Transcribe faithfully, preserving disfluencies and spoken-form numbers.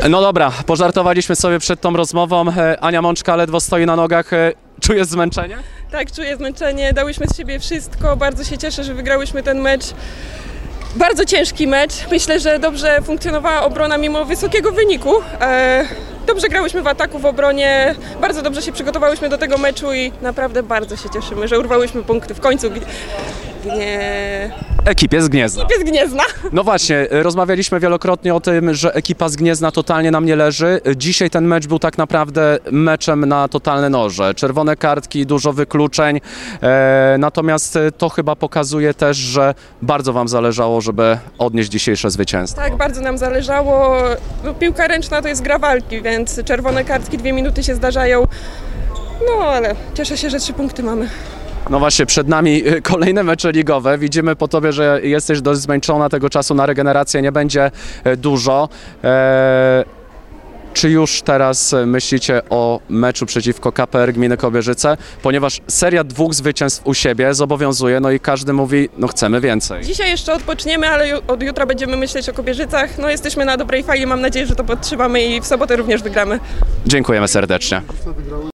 No dobra, pożartowaliśmy sobie przed tą rozmową. Ania Mączka ledwo stoi na nogach. Czujesz zmęczenie? Tak, czuję zmęczenie, dałyśmy z siebie wszystko, bardzo się cieszę, że wygrałyśmy ten mecz. Bardzo ciężki mecz, myślę, że dobrze funkcjonowała obrona mimo wysokiego wyniku. E, dobrze grałyśmy w ataku, w obronie, bardzo dobrze się przygotowałyśmy do tego meczu i naprawdę bardzo się cieszymy, że urwałyśmy punkty w końcu. Nie... Ekipie z Gniezna. Ekipie z Gniezna. No właśnie, rozmawialiśmy wielokrotnie o tym, że ekipa z Gniezna totalnie nam nie leży. Dzisiaj ten mecz był tak naprawdę meczem na totalne noże. Czerwone kartki, dużo wykluczeń, e, natomiast to chyba pokazuje też, że bardzo wam zależało, żeby odnieść dzisiejsze zwycięstwo. Tak, bardzo nam zależało. No, piłka ręczna to jest gra walki, więc czerwone kartki, dwie minuty się zdarzają. No ale cieszę się, że trzy punkty mamy. No właśnie, przed nami kolejne mecze ligowe. Widzimy po tobie, że jesteś dość zmęczona, tego czasu na regenerację nie będzie dużo. Eee, czy już teraz myślicie o meczu przeciwko K P R Gminy Kobierzyce? Ponieważ seria dwóch zwycięstw u siebie zobowiązuje, no i każdy mówi, no chcemy więcej. Dzisiaj jeszcze odpoczniemy, ale ju- od jutra będziemy myśleć o Kobierzycach. No jesteśmy na dobrej fali, mam nadzieję, że to podtrzymamy i w sobotę również wygramy. Dziękujemy serdecznie.